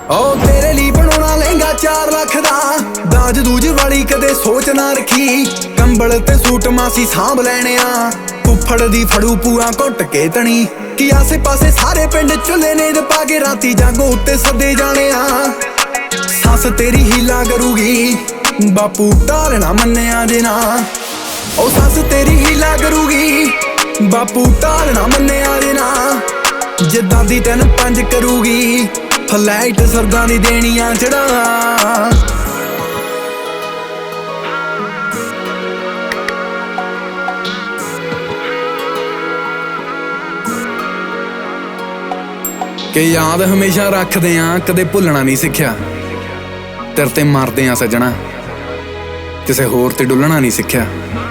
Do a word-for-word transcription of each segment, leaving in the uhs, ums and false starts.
ओ तेरे लिए बनोना लहंगा चार लाख दा दाज दूज वाली कदे सोच ना रखी कंबल ते सूट मासी सांभ लैने आ फुफड़ दी फड़ू पूआ घुट के तणी कि आसे पासे सारे पिंड चुले ने पा के राती जागो उत्ते सदे जाने आ सस तेरी हीला करूगी बापू ढालना मन्निया जे ना ओ सस तेरी हीला करूगी बापू ढालना मन्निया जे ना जिद्दां दी तैन पंज करूगी फ्लाइट सरगां दी देनियां चढ़ा कि याद हमेशा रखदे आ कदे भुलना नहीं सिक्ख्या तेरे ते मरदे आ सज्जणा किसे होर ते डुलना नहीं सिक्ख्या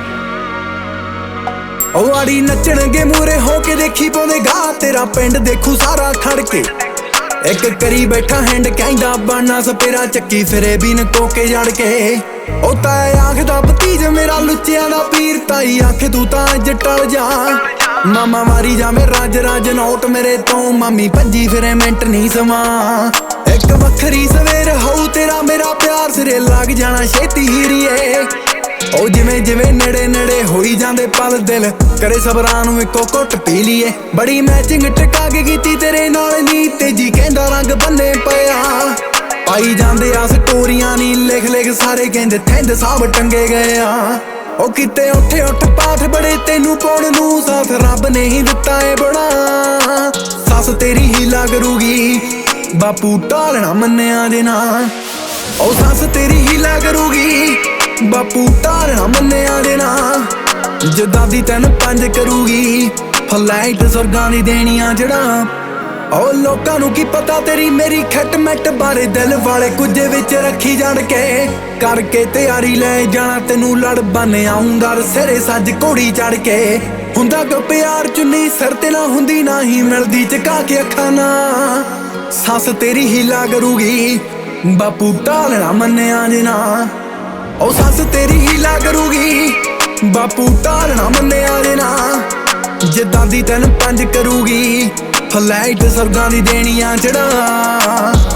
ओ आड़ी नचणगे मूरे हो के देखी पाउंदे गा तेरा पिंड देखू सारा खड़ के एक करी बैठा हैंड कहंदा बाना सपेरा चक्की फिरे भी नको के जड़ के ओ ताए आखदा भतीज मेरा लुच्चियां दा पीर ताई आखे तू तां अज टल जा मामा मारी जावे राज राज नोट मेरे तो मामी भंजी फिरे मिंट नहीं समा एक वखरी सवेर होऊ तेरा मेरा प्यार सिरे लग जाना छेती हीरीए ओ जिवें जिवें नेड़े नेड़े होई जांदे पल दिल करे सबरां नूं इक्को घुट पी लीए बड़ी मैचिंग टका के कीती तेरे नाल नी तेजी कहंदा रंग बन्ने पिया पाई जांदे आ स्टोरियां नी लिख लिख सारे कहंदे थैंद साहब टंगे गए आ ओ किते उठे उठ पाठ बड़े तेनू पाउण नूं साथ रब ने ही दित्ता ए बड़ा सस तेरी हीला करूगी बापू ढालना मन्निया जे ना ओ सस तेरी हीला करूगी बापू ढालना मन्निया जे ना जिद्दां दी तैन पंज करूगी फ्लाइट स्वर्गां दी देनियां चढ़ा ओ लोकां नूं की पता तेरी मेरी खट मैट बारे दिल वाले कुछ विच रखी जाण के करके तैयारी ले जाना तेनू लड़ बन आऊंगा सिरे सज घोड़ी चढ़ के हुंदा क्यों प्यार चुन्नी सिर ते ना हुंदी ना ही मिलदी चका के अखां ना सस तेरी हीला करूगी बापू ढालना मन्निया जे ना ओ सस तेरी हीला करूगी बापू ढालना मन्निया जे ना जिद्दां दी तैन पंज करूगी फ्लाइट स्वर्गां दी देनियां चढ़ा।